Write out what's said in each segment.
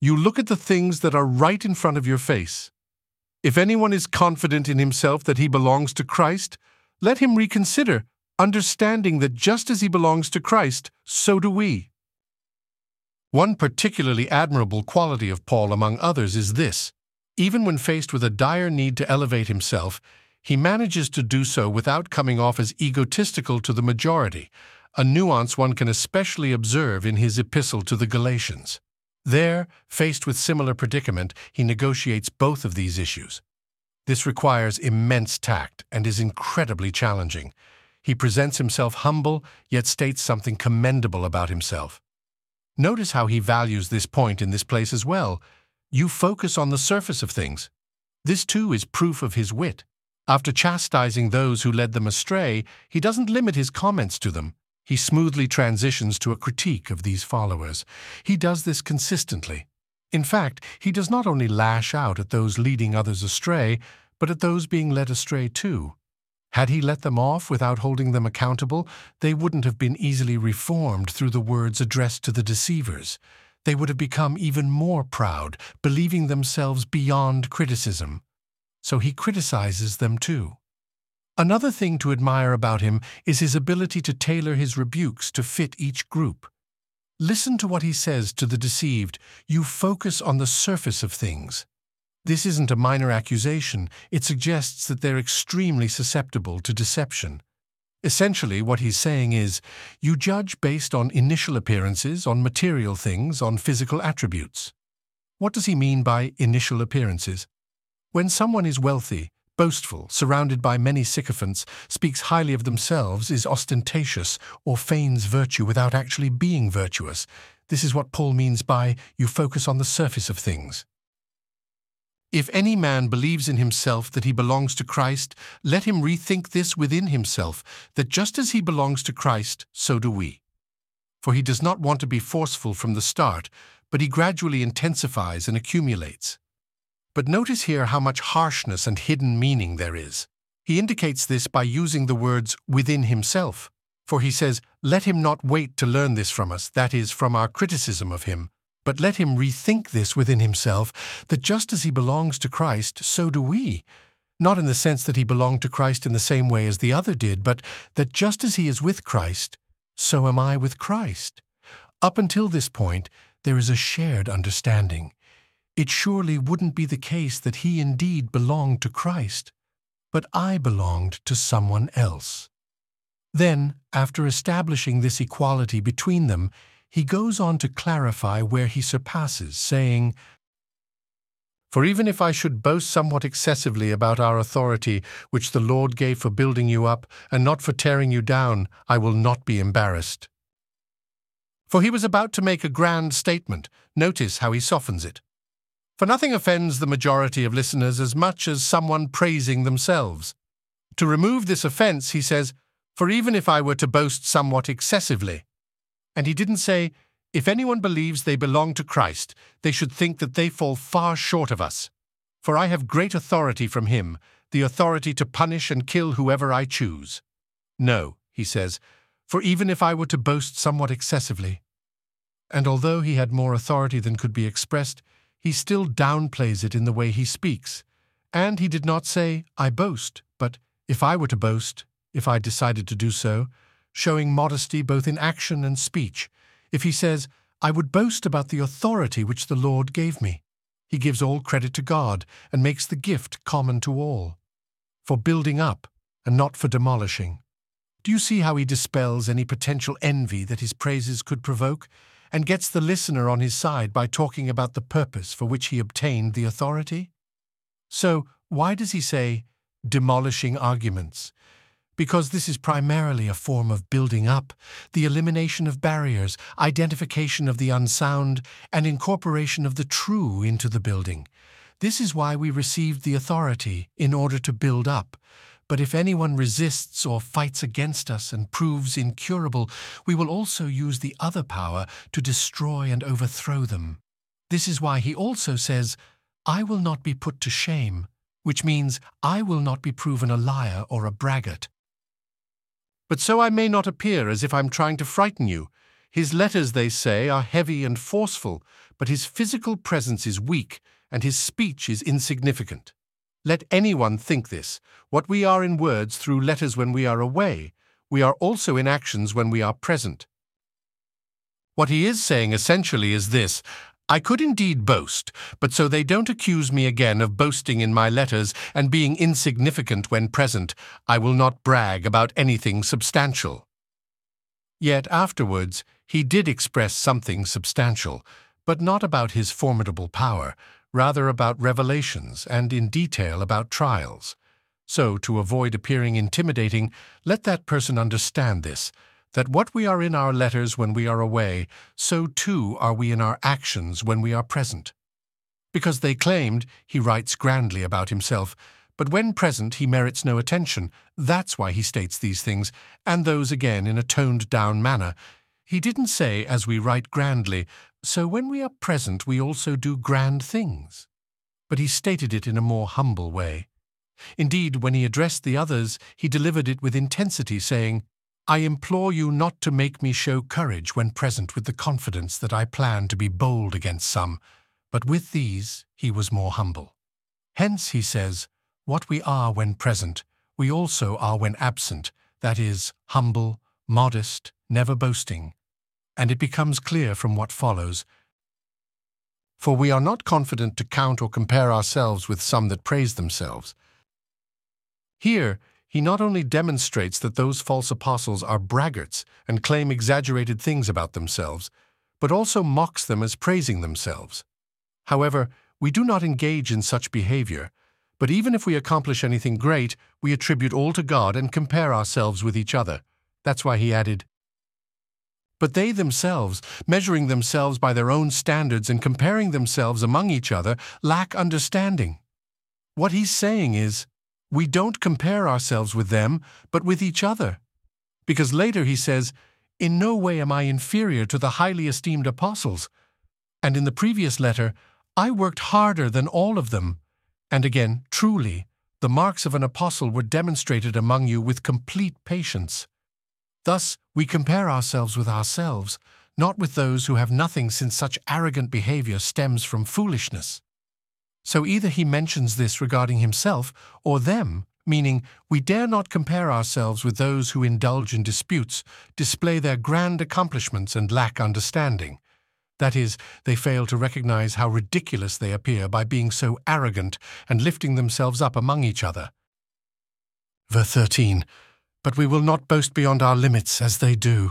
You look at the things that are right in front of your face. If anyone is confident in himself that he belongs to Christ, let him reconsider, understanding that just as he belongs to Christ, so do we. One particularly admirable quality of Paul among others is this: even when faced with a dire need to elevate himself, he manages to do so without coming off as egotistical to the majority, a nuance one can especially observe in his epistle to the Galatians. There, faced with similar predicament, he negotiates both of these issues. This requires immense tact and is incredibly challenging. He presents himself humble, yet states something commendable about himself. Notice how he values this point in this place as well. You focus on the surface of things. This too is proof of his wit. After chastising those who led them astray, he doesn't limit his comments to them. He smoothly transitions to a critique of these followers. He does this consistently. In fact, he does not only lash out at those leading others astray, but at those being led astray too. Had he let them off without holding them accountable, they wouldn't have been easily reformed through the words addressed to the deceivers. They would have become even more proud, believing themselves beyond criticism. So he criticizes them too. Another thing to admire about him is his ability to tailor his rebukes to fit each group. Listen to what he says to the deceived: you focus on the surface of things. This isn't a minor accusation. It suggests that they're extremely susceptible to deception. Essentially, what he's saying is, you judge based on initial appearances, on material things, on physical attributes. What does he mean by initial appearances? When someone is wealthy, boastful, surrounded by many sycophants, speaks highly of themselves, is ostentatious, or feigns virtue without actually being virtuous. This is what Paul means by, you focus on the surface of things. If any man believes in himself that he belongs to Christ, let him rethink this within himself, that just as he belongs to Christ, so do we. For he does not want to be forceful from the start, but he gradually intensifies and accumulates. But notice here how much harshness and hidden meaning there is. He indicates this by using the words within himself. For he says, let him not wait to learn this from us, that is, from our criticism of him, but let him rethink this within himself, that just as he belongs to Christ, so do we. Not in the sense that he belonged to Christ in the same way as the other did, but that just as he is with Christ, so am I with Christ. Up until this point, there is a shared understanding. It surely wouldn't be the case that he indeed belonged to Christ, but I belonged to someone else. Then, after establishing this equality between them, he goes on to clarify where he surpasses, saying, for even if I should boast somewhat excessively about our authority, which the Lord gave for building you up, and not for tearing you down, I will not be embarrassed. For he was about to make a grand statement. Notice how he softens it. For nothing offends the majority of listeners as much as someone praising themselves. To remove this offense, he says, for even if I were to boast somewhat excessively. And he didn't say, if anyone believes they belong to Christ, they should think that they fall far short of us. For I have great authority from him, the authority to punish and kill whoever I choose. No, he says, for even if I were to boast somewhat excessively. And although he had more authority than could be expressed, he still downplays it in the way he speaks. And he did not say, I boast, but if I were to boast, if I decided to do so, showing modesty both in action and speech. If he says, I would boast about the authority which the Lord gave me, he gives all credit to God and makes the gift common to all, for building up and not for demolishing. Do you see how he dispels any potential envy that his praises could provoke, and gets the listener on his side by talking about the purpose for which he obtained the authority? So, why does he say, demolishing arguments? Because this is primarily a form of building up, the elimination of barriers, identification of the unsound, and incorporation of the true into the building. This is why we received the authority, in order to build up. But if anyone resists or fights against us and proves incurable, we will also use the other power to destroy and overthrow them. This is why he also says, I will not be put to shame, which means I will not be proven a liar or a braggart. But so I may not appear as if I'm trying to frighten you, His letters, they say, are heavy and forceful, but his physical presence is weak and his speech is insignificant. Let anyone think this. What we are in words through letters when we are away, we are also in actions when we are present. What he is saying essentially is this: I could indeed boast, but so they don't accuse me again of boasting in my letters and being insignificant when present, I will not brag about anything substantial. Yet afterwards, he did express something substantial, but not about his formidable power, rather about revelations and in detail about trials. So, to avoid appearing intimidating, let that person understand this, that what we are in our letters when we are away, so too are we in our actions when we are present. Because they claimed, he writes grandly about himself, but when present he merits no attention. That's why he states these things, and those again in a toned-down manner. He didn't say, as we write grandly, so when we are present we also do grand things. But he stated it in a more humble way. Indeed, when he addressed the others, he delivered it with intensity, saying, I implore you not to make me show courage when present with the confidence that I plan to be bold against some, but with these he was more humble. Hence, he says, what we are when present, we also are when absent, that is, humble, modest, never boasting. And it becomes clear from what follows. For we are not confident to count or compare ourselves with some that praise themselves. Here, he not only demonstrates that those false apostles are braggarts and claim exaggerated things about themselves, but also mocks them as praising themselves. However, we do not engage in such behavior, but even if we accomplish anything great, we attribute all to God and compare ourselves with each other. That's why he added, but they themselves, measuring themselves by their own standards and comparing themselves among each other, lack understanding. What he's saying is, we don't compare ourselves with them, but with each other. Because later he says, in no way am I inferior to the highly esteemed apostles. And in the previous letter, I worked harder than all of them. And again, truly, the marks of an apostle were demonstrated among you with complete patience. Thus, we compare ourselves with ourselves, not with those who have nothing, since such arrogant behavior stems from foolishness. So either he mentions this regarding himself or them, meaning we dare not compare ourselves with those who indulge in disputes, display their grand accomplishments and lack understanding. That is, they fail to recognize how ridiculous they appear by being so arrogant and lifting themselves up among each other. Verse 13. But we will not boast beyond our limits as they do.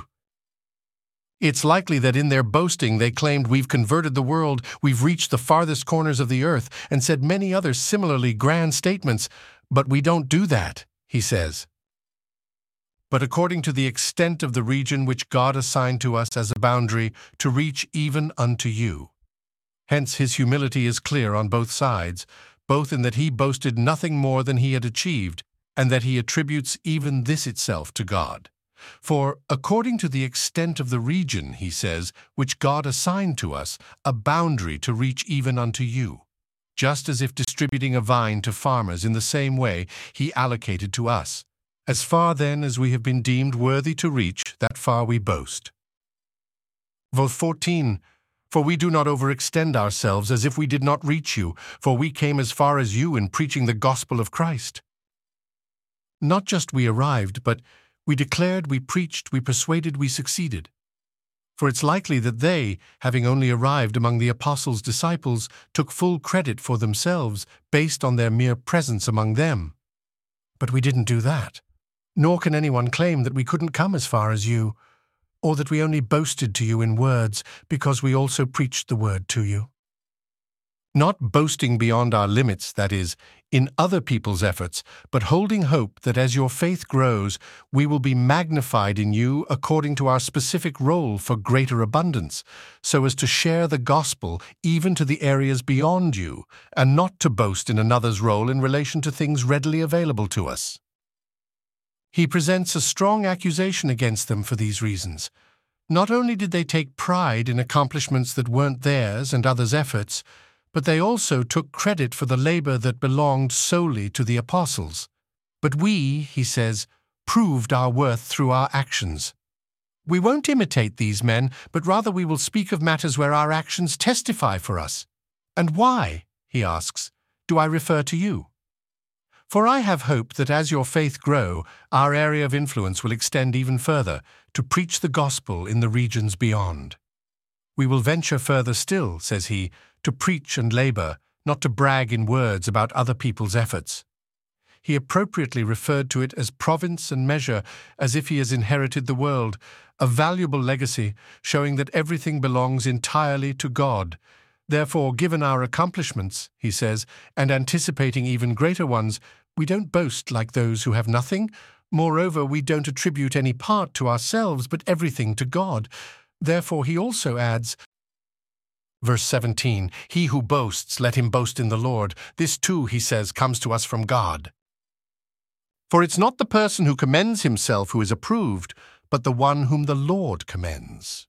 It's likely that in their boasting they claimed we've converted the world, we've reached the farthest corners of the earth, and said many other similarly grand statements, but we don't do that, he says. But according to the extent of the region which God assigned to us as a boundary, to reach even unto you. Hence his humility is clear on both sides, both in that he boasted nothing more than he had achieved, and that he attributes even this itself to God. For, according to the extent of the region, he says, which God assigned to us, a boundary to reach even unto you. Just as if distributing a vine to farmers in the same way he allocated to us. As far then as we have been deemed worthy to reach, that far we boast. Verse 14. For we do not overextend ourselves as if we did not reach you, for we came as far as you in preaching the gospel of Christ. Not just we arrived, but we declared, we preached, we persuaded, we succeeded. For it's likely that they, having only arrived among the apostles' disciples, took full credit for themselves based on their mere presence among them. But we didn't do that. Nor can anyone claim that we couldn't come as far as you, or that we only boasted to you in words because we also preached the word to you. Not boasting beyond our limits, that is, in other people's efforts, but holding hope that as your faith grows, we will be magnified in you according to our specific role for greater abundance, so as to share the gospel even to the areas beyond you, and not to boast in another's role in relation to things readily available to us. He presents a strong accusation against them for these reasons. Not only did they take pride in accomplishments that weren't theirs and others' efforts, but they also took credit for the labor that belonged solely to the apostles. But we, he says, proved our worth through our actions. We won't imitate these men, but rather we will speak of matters where our actions testify for us. And why, he asks, do I refer to you? For I have hope that as your faith grow, our area of influence will extend even further, to preach the gospel in the regions beyond. We will venture further still, says he, to preach and labor, not to brag in words about other people's efforts. He appropriately referred to it as province and measure, as if he has inherited the world, a valuable legacy showing that everything belongs entirely to God. Therefore, given our accomplishments, he says, and anticipating even greater ones, we don't boast like those who have nothing. Moreover, we don't attribute any part to ourselves, but everything to God. Therefore, he also adds, verse 17, he who boasts, let him boast in the Lord. This too, he says, comes to us from God. For it's not the person who commends himself who is approved, but the one whom the Lord commends.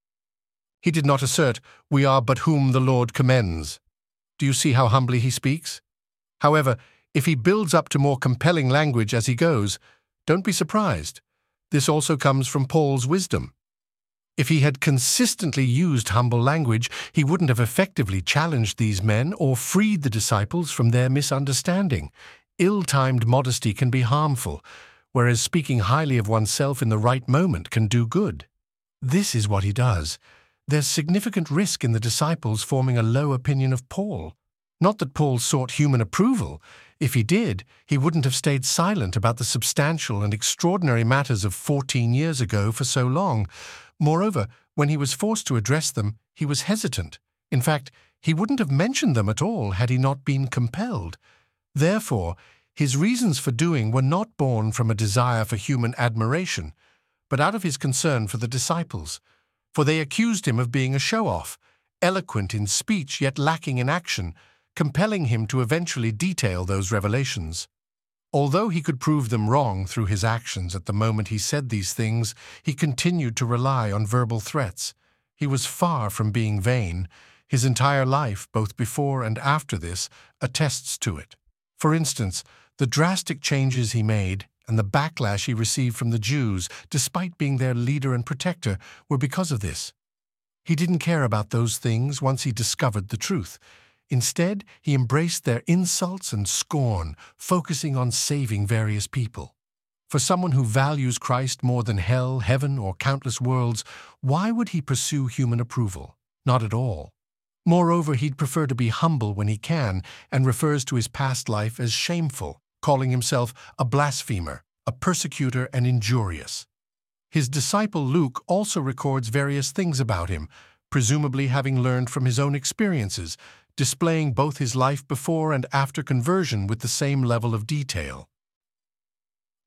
He did not assert, we are but whom the Lord commends. Do you see how humbly he speaks? However, if he builds up to more compelling language as he goes, don't be surprised. This also comes from Paul's wisdom. If he had consistently used humble language, he wouldn't have effectively challenged these men or freed the disciples from their misunderstanding. Ill-timed modesty can be harmful, whereas speaking highly of oneself in the right moment can do good. This is what he does. There's significant risk in the disciples forming a low opinion of Paul. Not that Paul sought human approval. If he did, he wouldn't have stayed silent about the substantial and extraordinary matters of 14 years ago for so long. Moreover, when he was forced to address them, he was hesitant. In fact, he wouldn't have mentioned them at all had he not been compelled. Therefore, his reasons for doing were not born from a desire for human admiration, but out of his concern for the disciples. For they accused him of being a show-off, eloquent in speech yet lacking in action, compelling him to eventually detail those revelations. Although he could prove them wrong through his actions at the moment he said these things, he continued to rely on verbal threats. He was far from being vain. His entire life, both before and after this, attests to it. For instance, the drastic changes he made and the backlash he received from the Jews, despite being their leader and protector, were because of this. He didn't care about those things once he discovered the truth. Instead, he embraced their insults and scorn, focusing on saving various people. For someone who values Christ more than hell, heaven, or countless worlds, why would he pursue human approval? Not at all. Moreover, he'd prefer to be humble when he can, and refers to his past life as shameful, calling himself a blasphemer, a persecutor, and injurious. His disciple Luke also records various things about him, presumably having learned from his own experiences, displaying both his life before and after conversion with the same level of detail.